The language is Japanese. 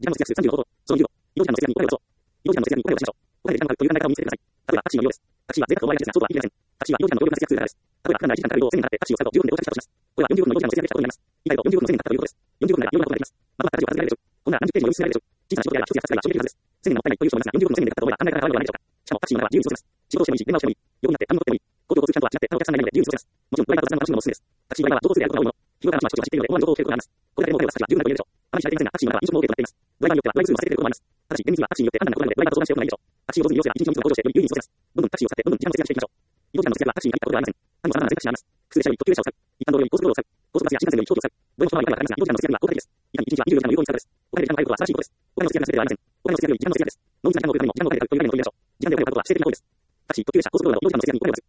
時間の節約30の方法。その2を、移動時間の節約にお金を出そう。移動時間の節約にお金を出しましょう。お金で時間がかかるという考え方を見つけてください。例えば、タクシーの利用です。タクシーは税額の割合ですが、そうとは言い切れません。タクシーは移動時間の有料な節約ツールです。例えば、普段な1時間かかる移動を1000円かかってタクシーを使うと15分で到着したとします。これは40分の移動時間の節約でしたことになります。以外と40分の1000円かかったということです。40分なら有料なことができます。またはタクシーを数えられるでしょう。こんな何十ページも読み進められるでしょう。小さな仕事や一つや二つが衝撃的です。1000円もったいないという人もいますが、40分の1000円で買った方が考え方が変わるのではないでしょうか。しかもタクシーの中は自由に過ごせます。仕事をしてもいいし、電話をしてもいい。横になって何も取ってもいい。公共交通機関とは違って他のお客さんがいないので自由に過ごせます。もちろんドライバーと雑談の楽しむのもおすすめです。タクシードライバーは同交通でやることが多いもの。日頃から街を走っているので思わぬことを起きることがあります。これだけでも彼は先は十分だと言えるでしょう。あまり知られていませんが、タクシーの中は飲食も OK となっています。ドライバーによってはドライブスルーを忘れていることもあります。ただし、厳密にはタクシーによって判断が異なるので、ドライバーと相談しておくのがいいでしょう。タクシーを上手に利用すれば一日の密度が向上してより有意義に過ごせます。どんどんタクシーを使ってどんどん時間を節約していきましょう。移動時間の節約はタクシーに限ったことではありません。他にも様々な選択肢があります。普通列車より特急列車を使う。一般道路より高速道路を使う。高速バスや新幹線より飛行機を使う。どれも人は分かれますが、移動時間の節約には効果的です。いかに一日は24時間の有効に使うかです。お金で時間を変えることは素晴らしいことです。お金の節約が全てではありません。お金の節約より時間の節約です。濃密な時間を送るためにも時間をかけるためにも時間をかけるという概念を取り入れましょう。時間で送ることは指定的な方法です。タクシー、特急列車、高速道路の移動時間の節約にお金を出す。